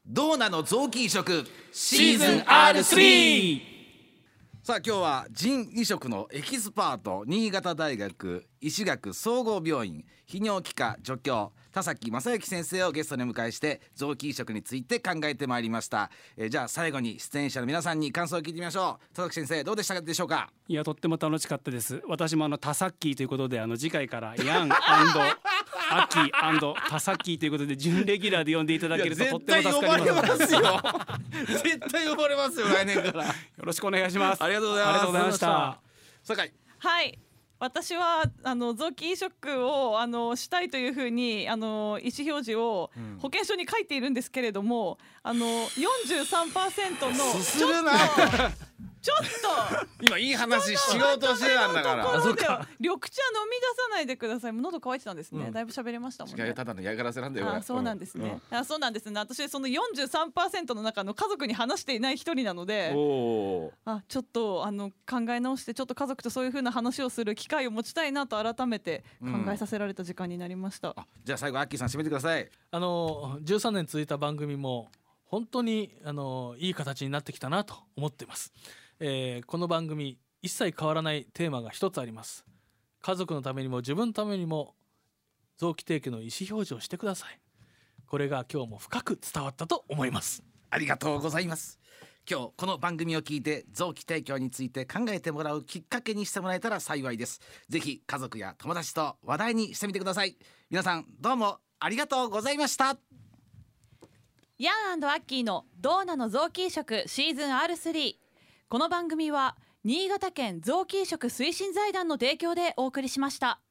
ドーナの臓器移植シーズン R3。 さあ今日は腎移植のエキスパート、新潟大学医師学総合病院泌尿器科助教田崎正幸先生をゲストにお迎えして臓器移植について考えてまいりました。じゃあ最後に出演者の皆さんに感想を聞いてみましょう。田崎先生どうでしたでしょうか？ いやとっても楽しかったです。私もタサッキーということで次回からヤンアキタサッキーということで準レギュラーで呼んでいただけるととっても助かります。 絶対呼ばれますよ来年からよろしくお願いします。 ありがとうございます。 ありがとうございました。 酒井。 はい、私は臓器移植をしたいというふうに意思表示を保険証に書いているんですけれども、43% のちょっと今いい話しようとしてたんだから。 緑茶飲み出さないでください。もう喉乾いてたんですね、だいぶ喋れましたもんね。 ただの嫌がらせなんだよ。 そうなんですね、そうなんですね。私その 43% の中の家族に話していない一人なので、ちょっと考え直してちょっと家族とそういう風な話をする機会を持ちたいなと改めて考えさせられた時間になりました。 じゃあ最後アッキーさん締めてください。 13年続いた番組も本当にいい形になってきたなと思っています。この番組一切変わらないテーマが一つあります。家族のためにも自分のためにも臓器提供の意思表示をしてください。これが今日も深く伝わったと思います。 ありがとうございます。今日この番組を聞いて臓器提供について考えてもらうきっかけにしてもらえたら幸いです。ぜひ家族や友達と話題にしてみてください。皆さんどうもありがとうございました。 ヤン&アッキーのドーナの臓器移植シーズン R3。 この番組は新潟県臓器移植推進財団の提供でお送りしました。